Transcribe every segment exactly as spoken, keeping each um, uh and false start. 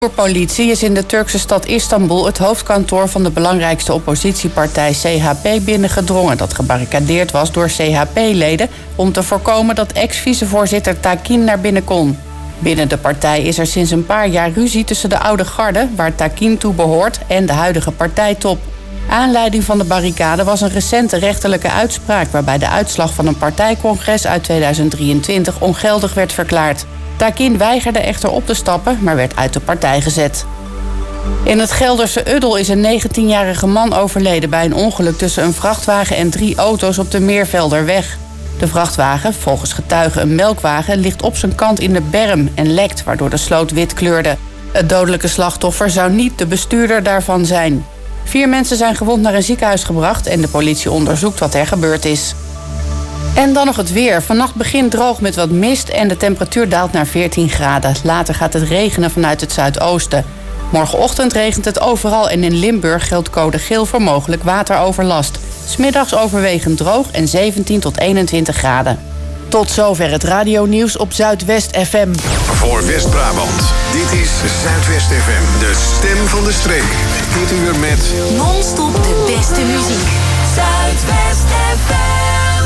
De politie is in de Turkse stad Istanbul het hoofdkantoor van de belangrijkste oppositiepartij C H P binnengedrongen, dat gebarricadeerd was door C H P-leden om te voorkomen dat ex-vicevoorzitter Takin naar binnen kon. Binnen de partij is er sinds een paar jaar ruzie tussen de oude garde, waar Takin toe behoort, en de huidige partijtop. Aanleiding van de barricade was een recente rechterlijke uitspraak waarbij de uitslag van een partijcongres uit tweeduizend drieëntwintig ongeldig werd verklaard. Takin weigerde echter op te stappen, maar werd uit de partij gezet. In het Gelderse Uddel is een negentienjarige man overleden bij een ongeluk tussen een vrachtwagen en drie auto's op de Meervelderweg. De vrachtwagen, volgens getuigen een melkwagen, ligt op zijn kant in de berm en lekt, waardoor de sloot wit kleurde. Het dodelijke slachtoffer zou niet de bestuurder daarvan zijn. Vier mensen zijn gewond naar een ziekenhuis gebracht en de politie onderzoekt wat er gebeurd is. En dan nog het weer. Vannacht begint droog met wat mist en de temperatuur daalt naar veertien graden. Later gaat het regenen vanuit het zuidoosten. Morgenochtend regent het overal en in Limburg geldt code geel voor mogelijk wateroverlast. 's Middags overwegend droog en zeventien tot eenentwintig graden. Tot zover het radionieuws op Zuidwest F M. Voor West-Brabant, dit is Zuidwest F M, de stem van de streek. Dit uur met non-stop de beste muziek. Zuidwest F M.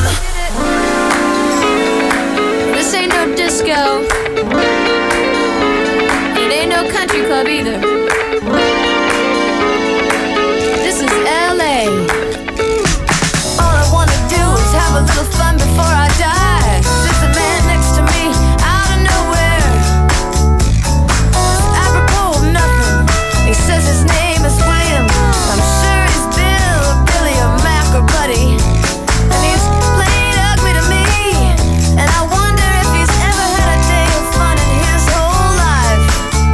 This ain't no disco. It ain't no country club either. This is L A. All I wanna do is have a little fun before I die. There's a man next to me out of nowhere. Apropos of nothing, he says his name is William. I'm sure he's Bill or Billy or Mac or Buddy. And he's plain ugly to me. And I wonder if he's ever had a day of fun in his whole life.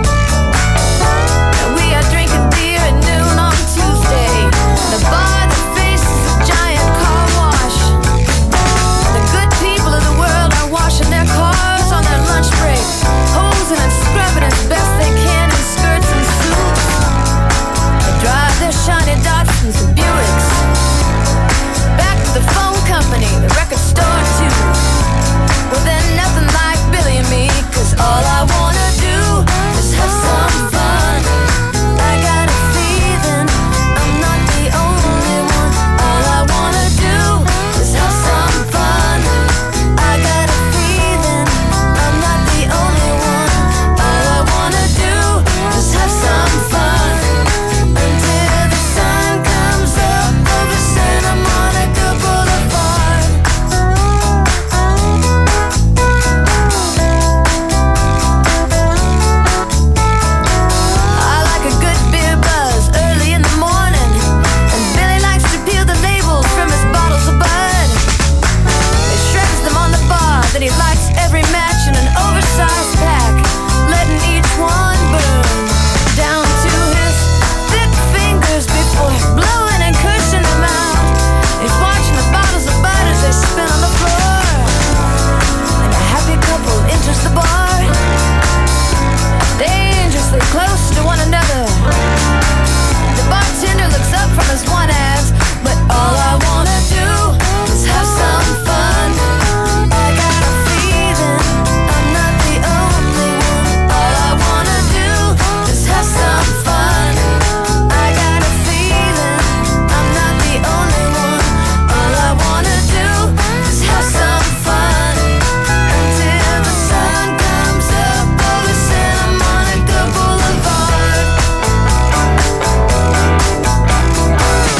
And we are drinking beer at noon on Tuesday. The bar that faces a giant car wash. The good people of the world are washing their cars on their lunch break, hosing and scrubbing as best they can in skirts and suits. They drive their shiny Datsuns and Buicks back to the phone company, the record store too. Well, they're nothing like Billy and me, 'cause all I wanna do is have some fun. I got a feeling I'm not the only one. All I wanna do is have some fun. I got a feeling I'm not the only one. All I wanna do is have some fun until the sun comes up over Santa Monica Boulevard. I like a good beer buzz early in the morning, and Billy likes to peel the labels from his bottles of Bud. He shreds them on the bar, then he lights every match in an oversized pack, letting each one burn down to his thick fingers before blowing and cursing them out. He's watching the bottles of Bud as they spin on the floor, and a happy couple enters the bar, dangerously close to one another. The bartender looks up from his one ass, but all I wanna do is have some fun. I got a feeling I'm not the only one. All I wanna do is have some fun. I got a feeling I'm not the only one. All I wanna do is have some fun until the sun comes up over Santa Monica Boulevard.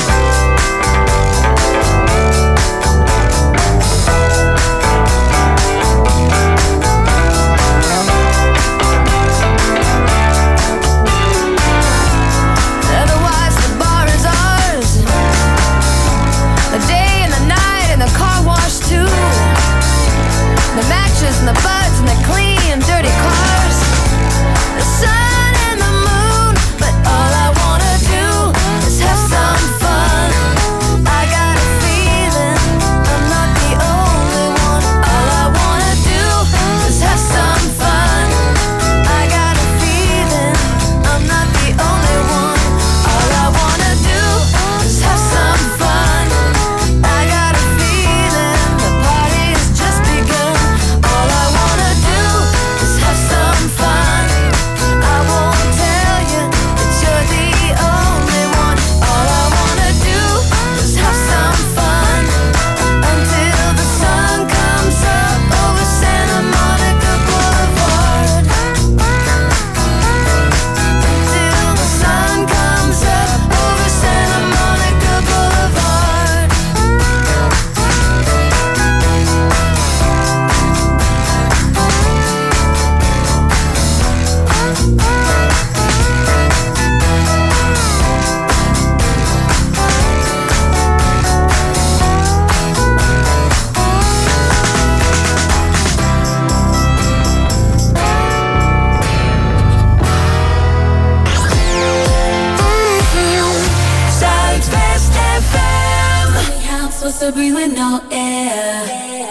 to breathe with no air.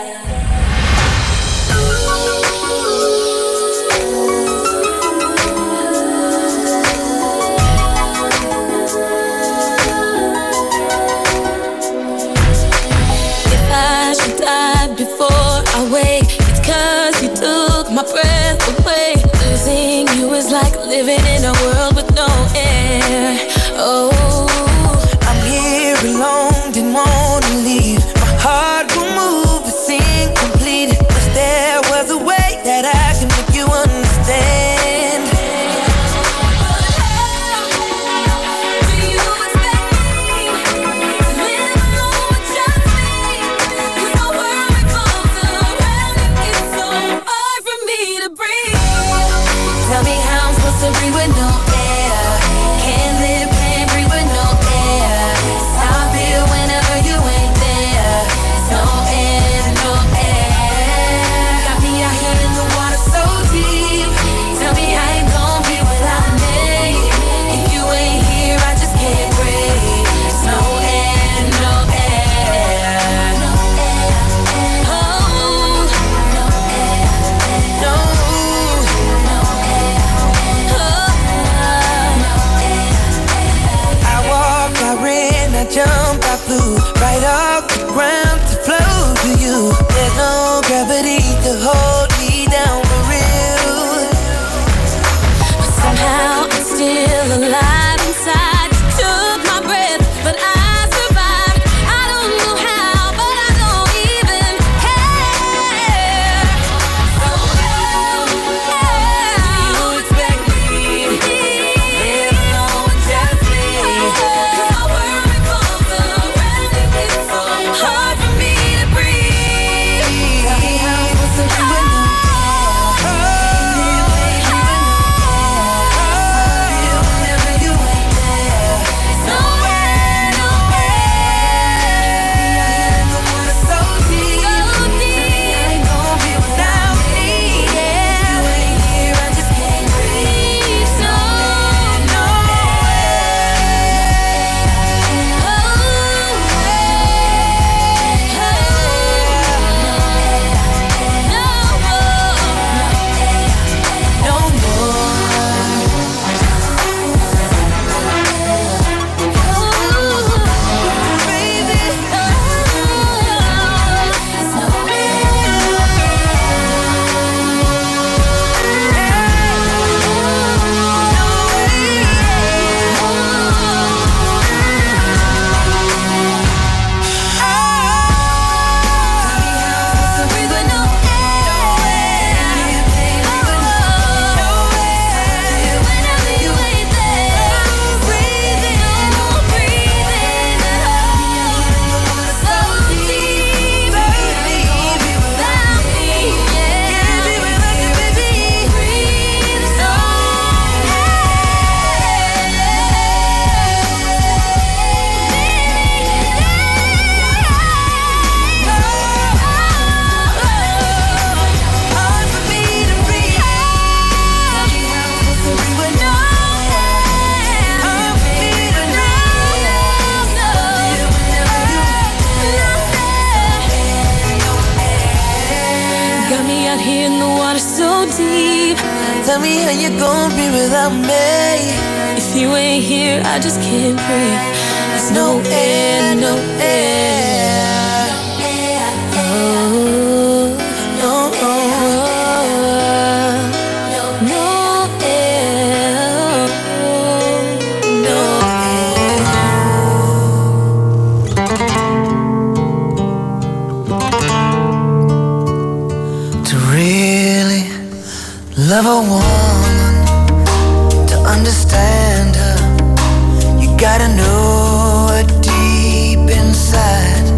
If I should die before I wake, it's 'cause you took my breath away. Losing you is like living in a world with no air. Oh, I'm here alone, didn't wanna leave. My heart will move, it's incomplete. Wish there was a way that I can make you understand. Tell me how I'm supposed to breathe with no air. Can't live, can't breathe with no air. It's how I feel whenever you ain't there. No air, no air. Got me out here in the water so deep. Tell me how you gon' be without me. If you ain't here, I just can't breathe. No air, no air. No air, oh, no air, no. I jumped, I flew right off the ground to flow to you. There's no gravity to hold me down for real. but somehow I'm still alive inside. You took my breath, but I survived. I don't know how, but I don't even care. So yeah, you expect me to live alone with just me? 'Cause my world revolves around you. It's so hard for me to breathe. Tell me how I'm supposed to breathe with no whenever you ain't there. No air, no air. The water so deep. So deep. I ain't gon' be without me. Yeah. You ain't here, I just can't breathe. No, No no got me out here in the water so deep. Tell me how you gon' be without me. If you ain't here, I just can't breathe. There's no air, no air. Oh, no, no air, no To really love a woman, to understand her, you gotta know her deep inside.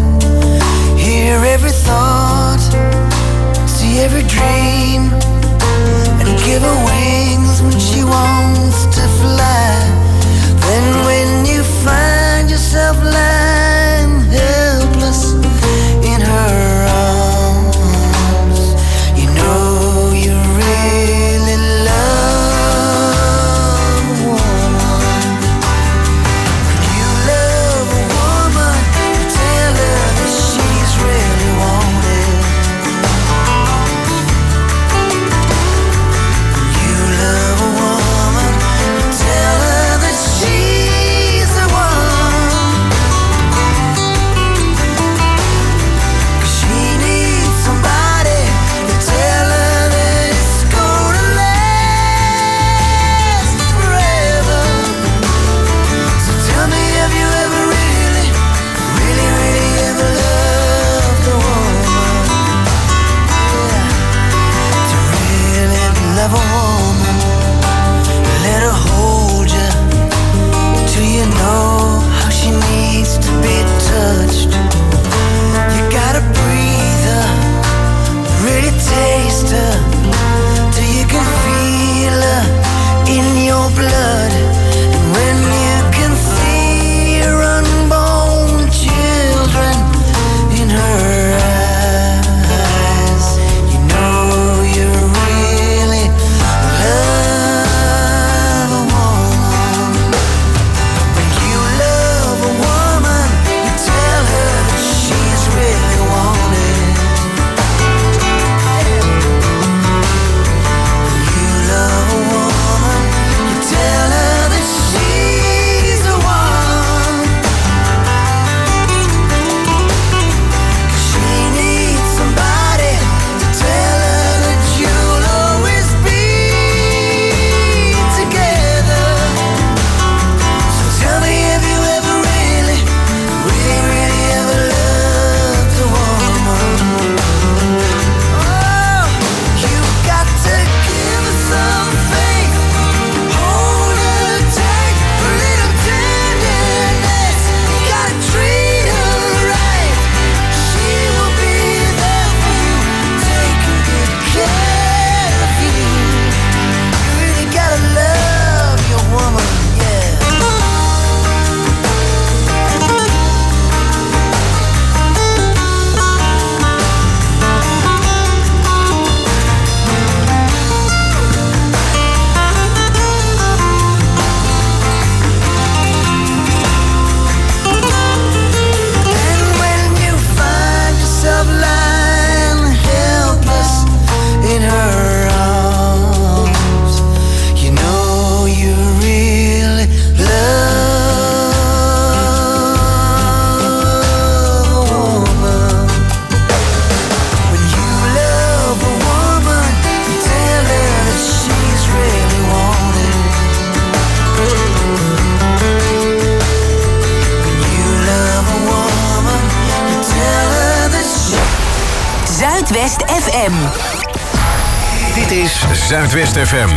Zuidwest F M. Dit is Zuidwest F M.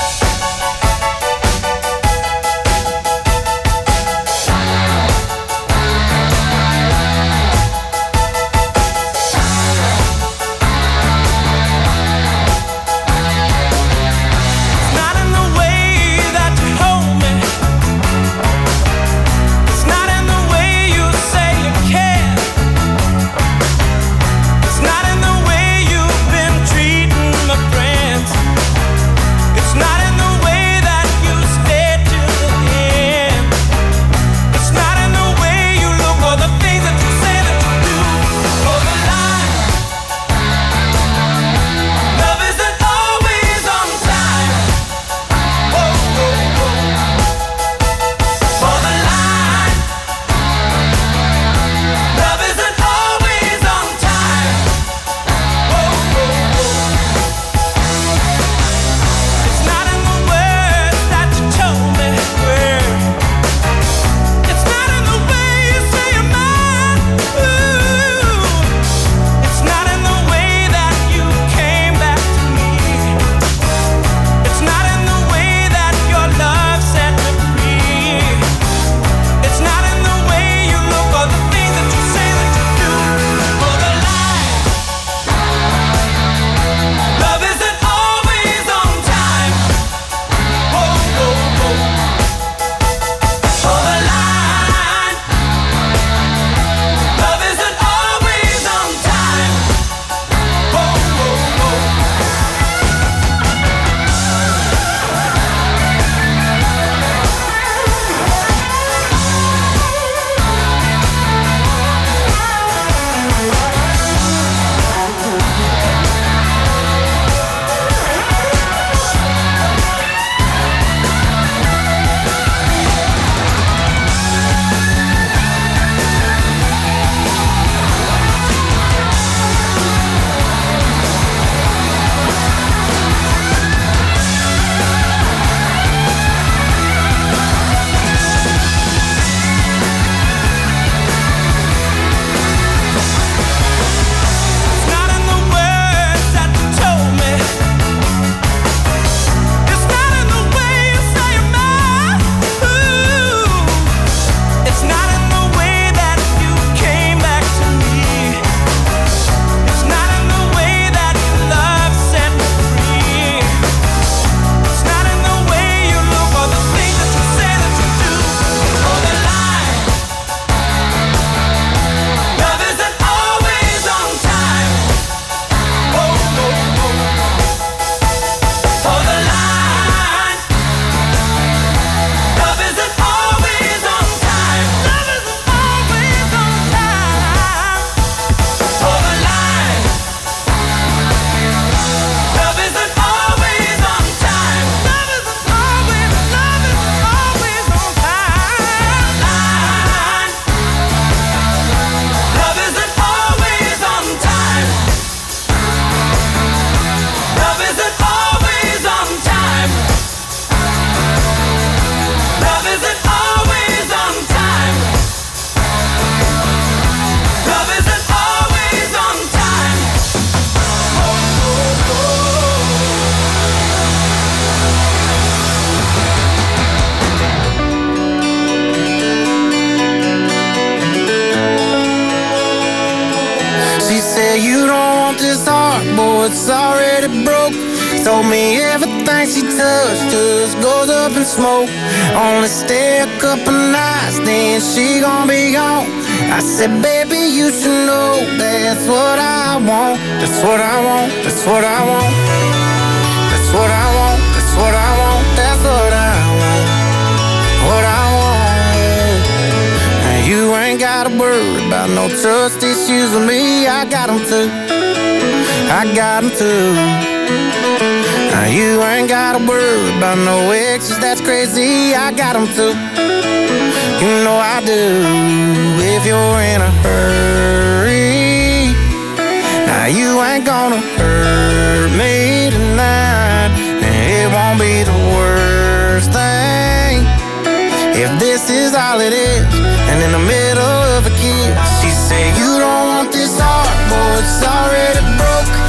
it's already broke. Told me everything she touched just goes up in smoke. Only stay a couple nights, then she gon' be gone. I said, baby, you should know that's what I want. That's what I want, that's what I want. That's what I want, that's what I want. That's what I want, what I want. And you ain't gotta worry about no trust issues with me. I got them too, I got them too. Now you ain't gotta worry about no exes, that's crazy. I got them too, you know I do. If you're in a hurry, now you ain't gonna hurt me tonight. And it won't be the worst thing if this is all it is. And in the middle of a kiss, she said, you don't want this heart, boy, it's already broke.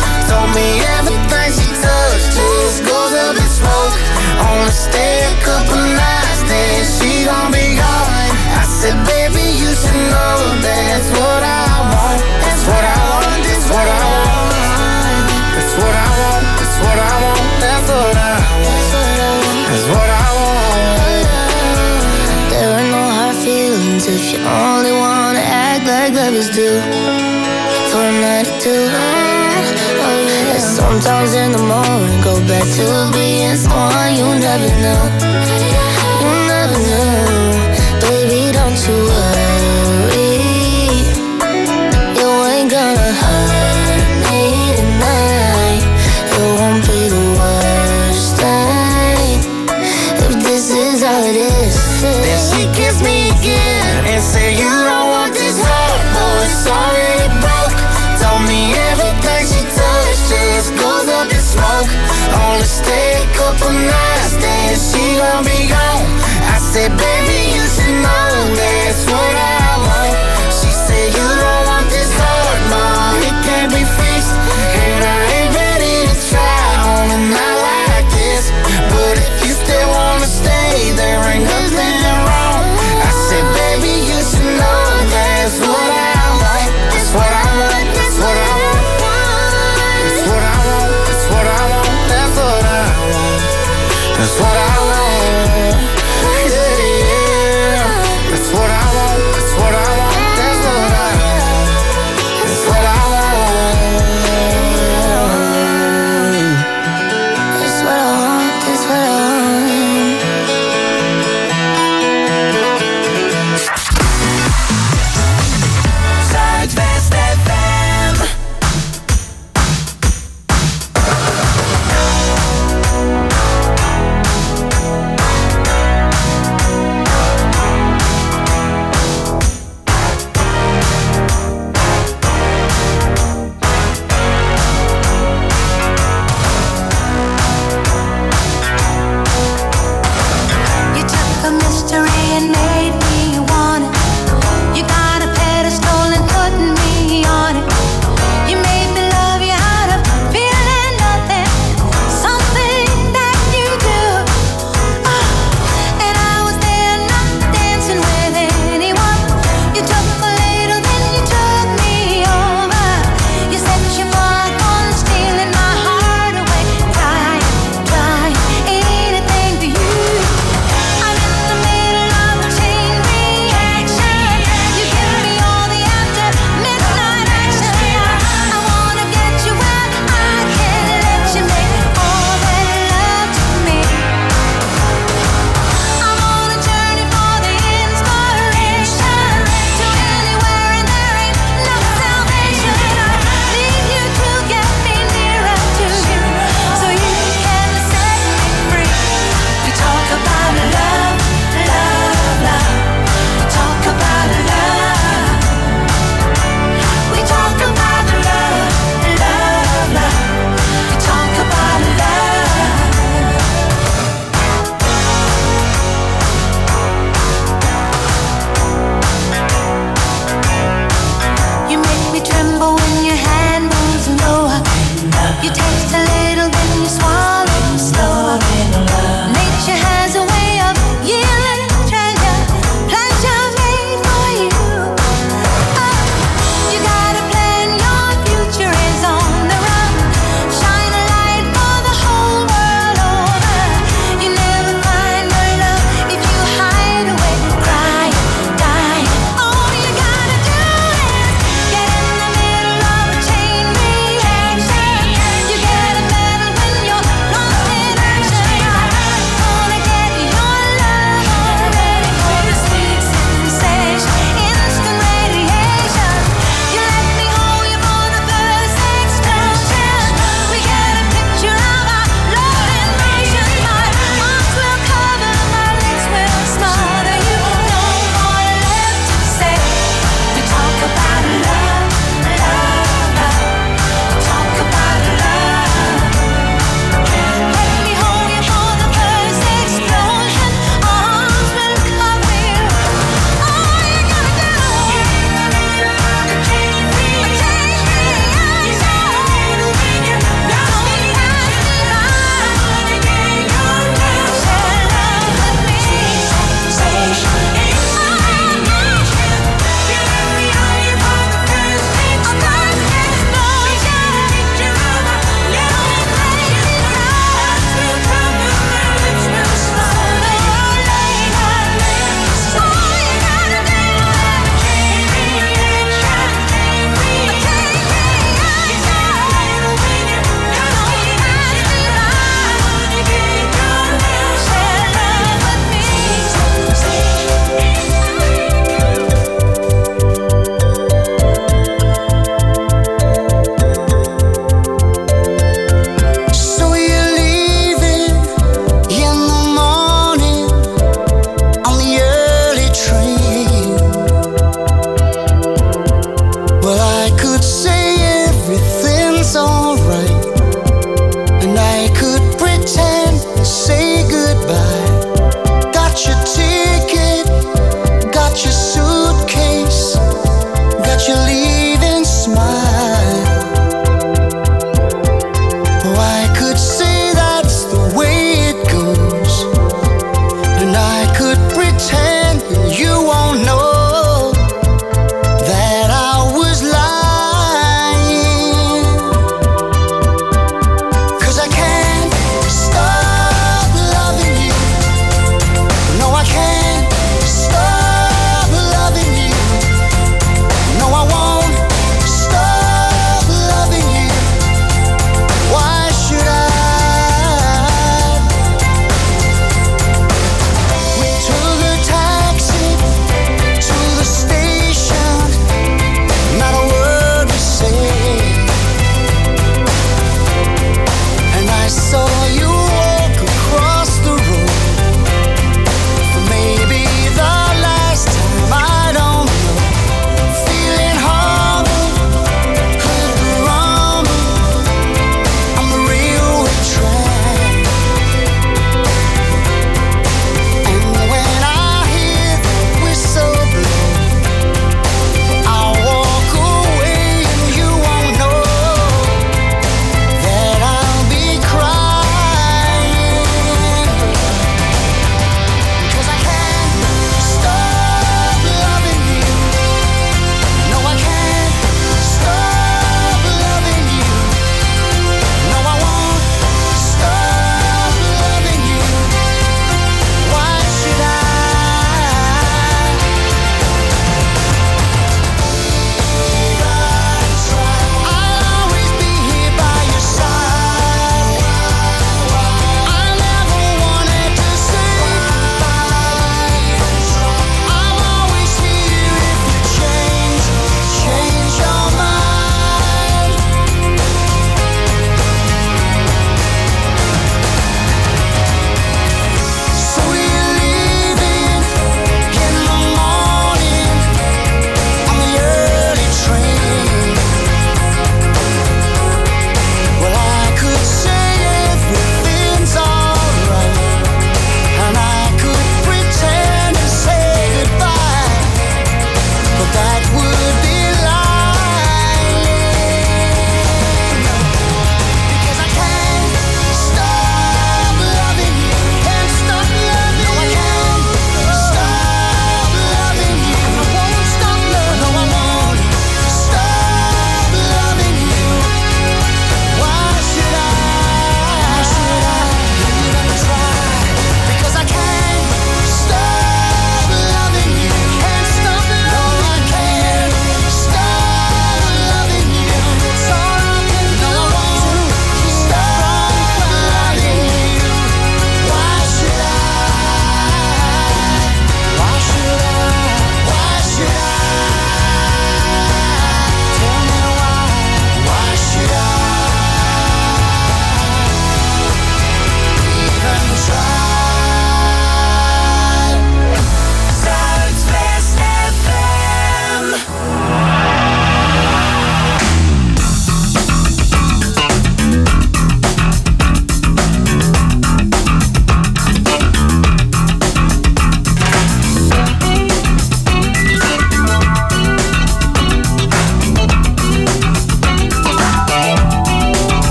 babies do for a night or two. Oh yeah. And sometimes in the morning, go back to being someone you never knew. You never knew. Baby, don't you worry. You ain't gonna hurt me tonight. It won't be the worst thing if this is how it is. Then she kissed me again and said, you don't want this heart, boy, it's already broke. Told me everything she touched just goes up in smoke. Only stay a couple nights, then she gon' be gone. I said, baby, you should know that's what I want. She said, you don't want this heart, mom, it can't be fixed. And I ain't ready to try on a night like this. But if you still wanna stay, there ain't nothing wrong. I said, baby, you should know that's what I want. That's what I want, that's what I want. That's what I want, that's what I want. That's what I want. That's what I want.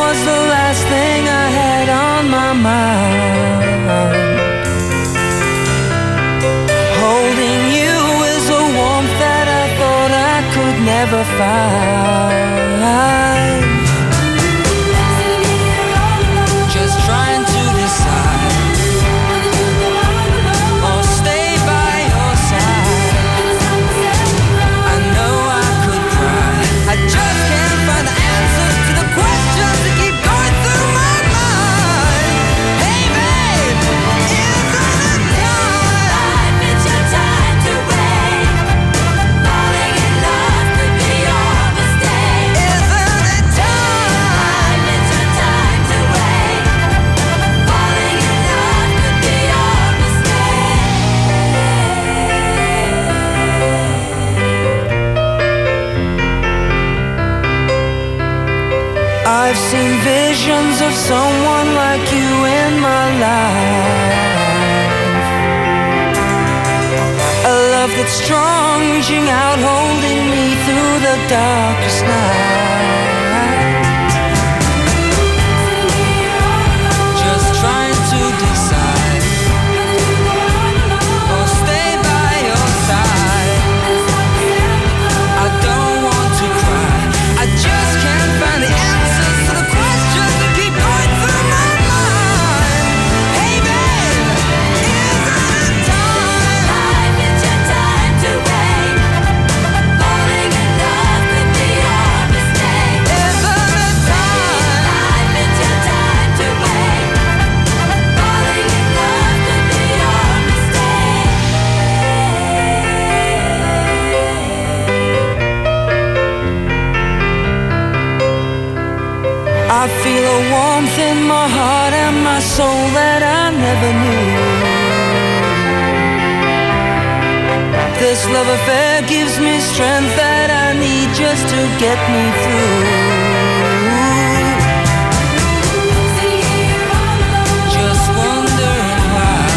was the last thing I had on my mind. Holding you is a warmth that I thought I could never find. Just trying to decide, or stay by your side. I know I could cry, I just can't find the answers to the questions that keep going through my mind. Hey babe, isn't it time? Life, it's your time to wait. Falling in love could be your mistake. Isn't it time? Life, it's your time to wait. Falling in love could be your mistake. I've seen visions of someone like you in my life. A love that's strong, reaching out, holding me through the darkest night. Just trying to decide, or stay by your side. I don't want to cry, I just can't find the answers to the questions that keep going through my mind. Hey babe, isn't it time? Life, it's your time to wait. Falling in love could be your mistake. Isn't it time? Life, it's your time to wait. Falling in love could be your mistake. I feel a warmth in my heart and my soul that I never knew. This love affair gives me strength that I need just to get me through. Just wondering why.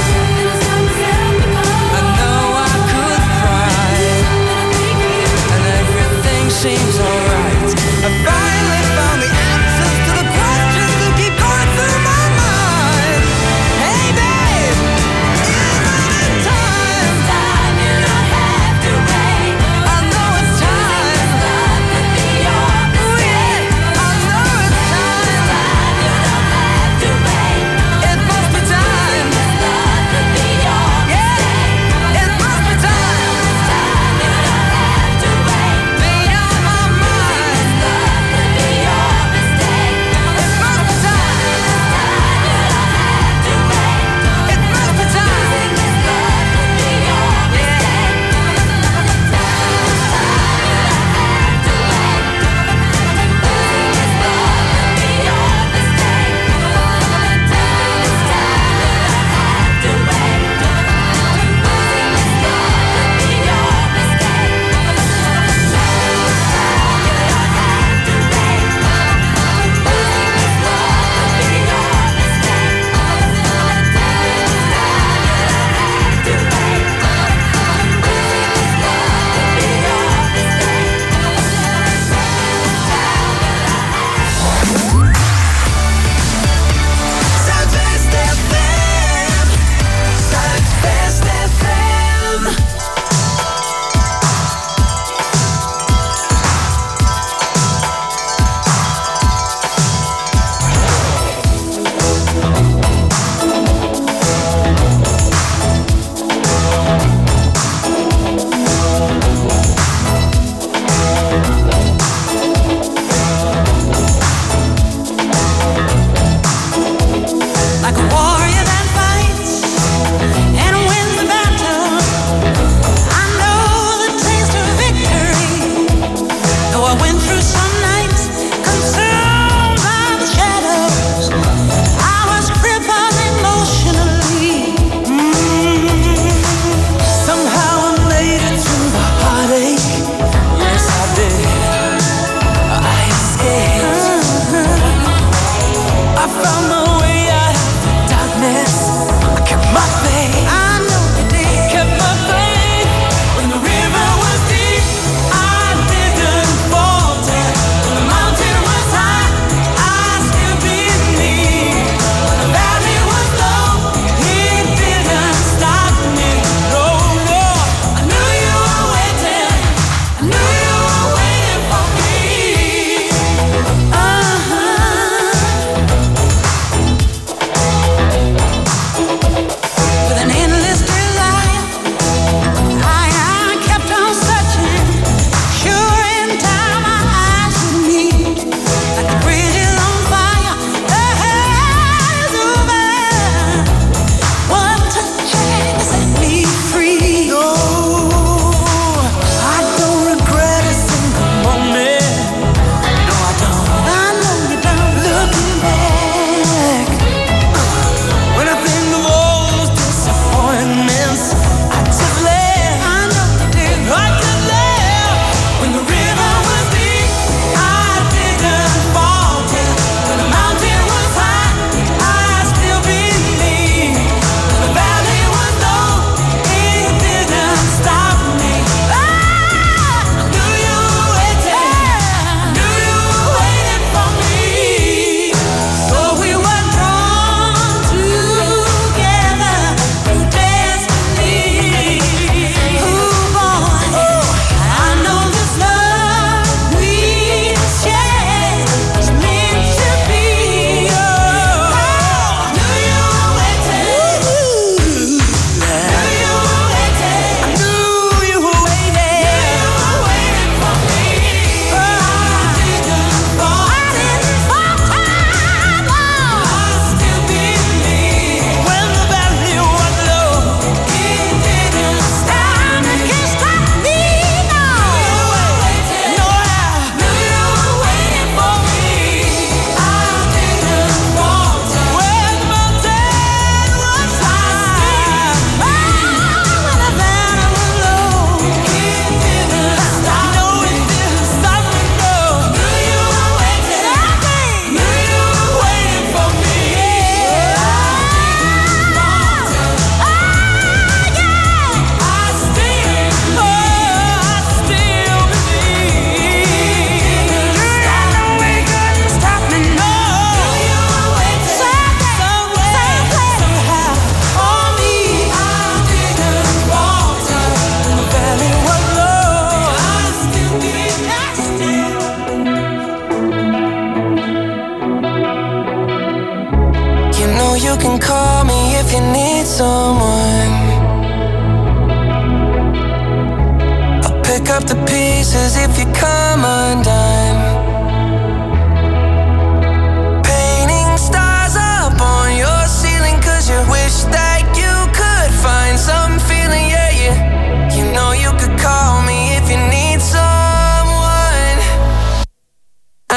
I know I could cry, and everything seems alright. I finally found the answers to the questions that keep going through my mind. Hey babe, isn't it time? Time, you don't have to wait. I know it's time. Love could be your mistake.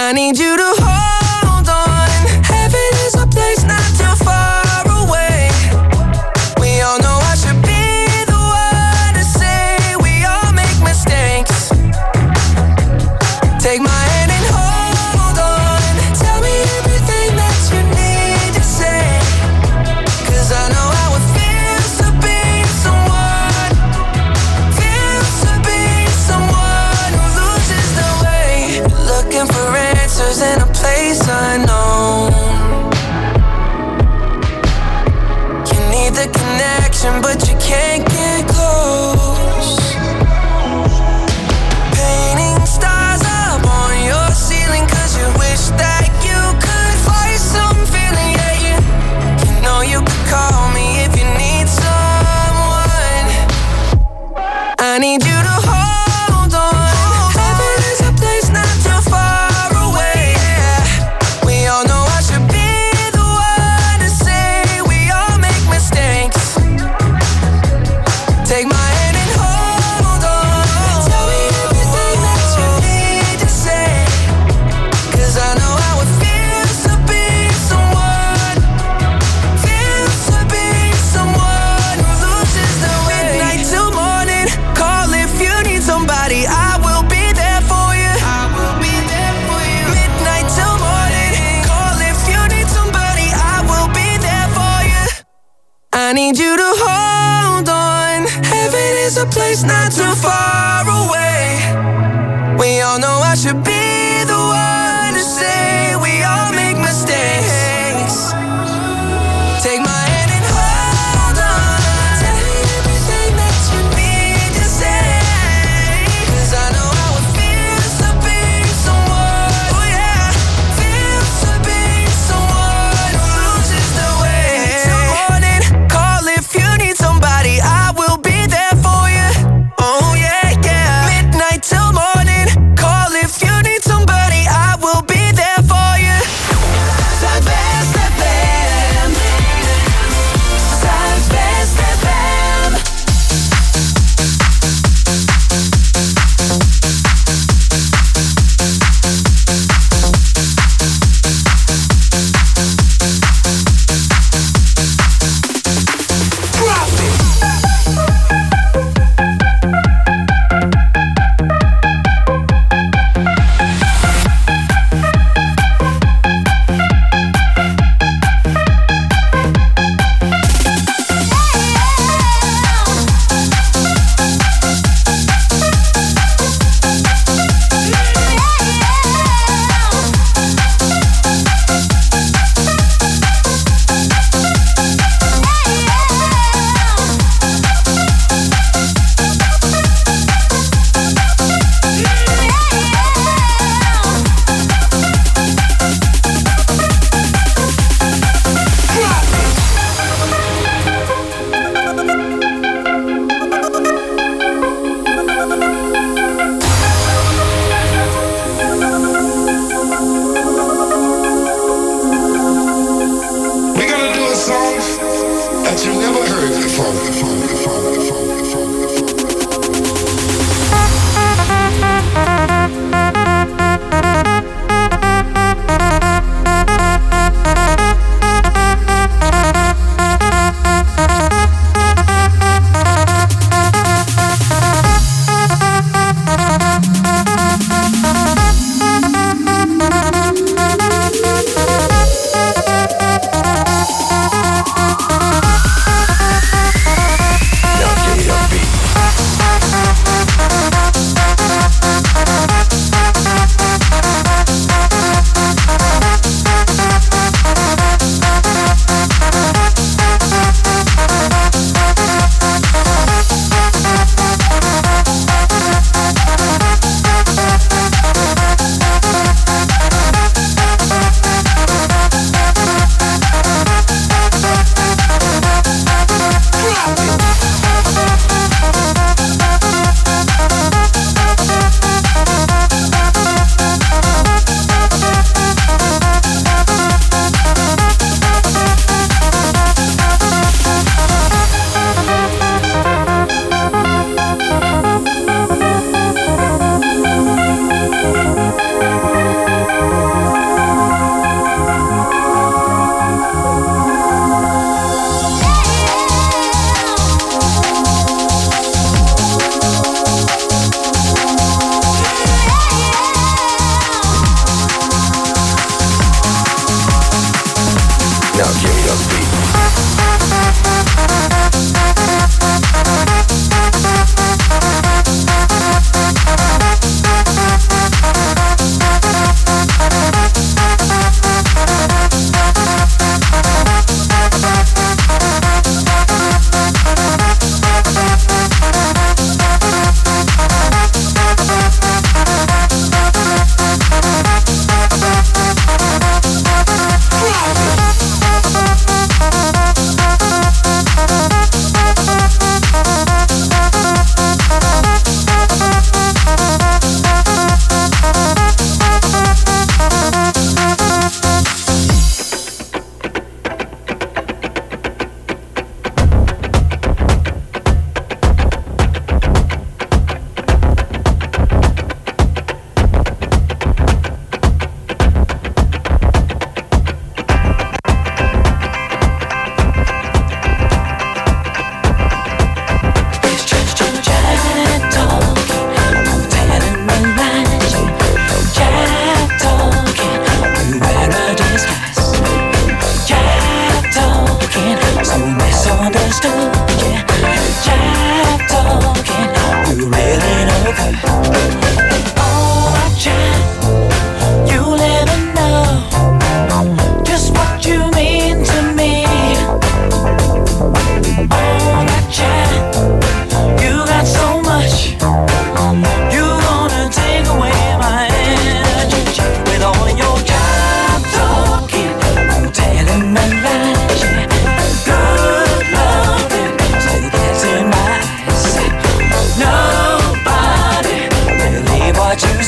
I need you to hold on. Heaven is a place not too far away. We all know I should be the one to say we all make mistakes. Take my hand and hold on. Tell me everything that you need to say. Cause I know how it feels to be someone. Feels to be someone who loses the way. Looking for answers in a place unknown. You need the connection, but you can't get close. Painting stars up on your ceiling, cause you wish that you could find some feeling. Yeah, you, you know you could call me if you need someone. I need you to hold on. Heaven is a place not too far away. Yeah. We all know I should be the one to say we all make mistakes. Take my hand and hold on. Tell me everything that you need to say. Cause I know how it feels to be someone. Feels to be someone who loses the way. Midnight till morning, call if you need somebody. I will be there for you. I will be there for you. Midnight till morning, call if you need somebody. I will be there for you. I need you to hold on. Heaven is a place not too far away. We all know I should be the one to say we all make mistakes. Take my hand and hold on. Tell me everything that you need to say. Cause I know how it feels to be someone. Oh yeah, feels to be someone who loses the way. Till morning, call if you need somebody. I will be there for you. Oh yeah, yeah. Midnight till morning, call if you need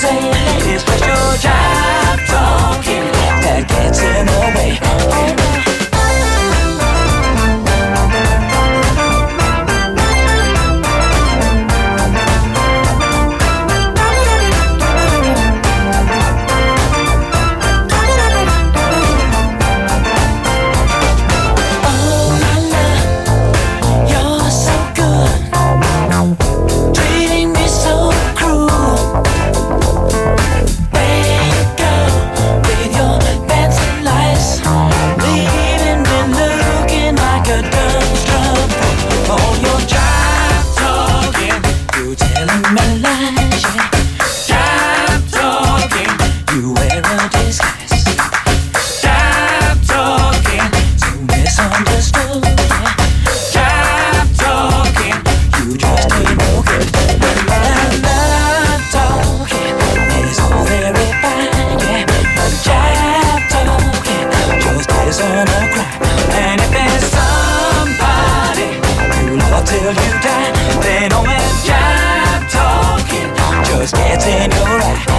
say, it's just your job talking that gets in the way. Till you die, then all that jive talking just gets in your eye.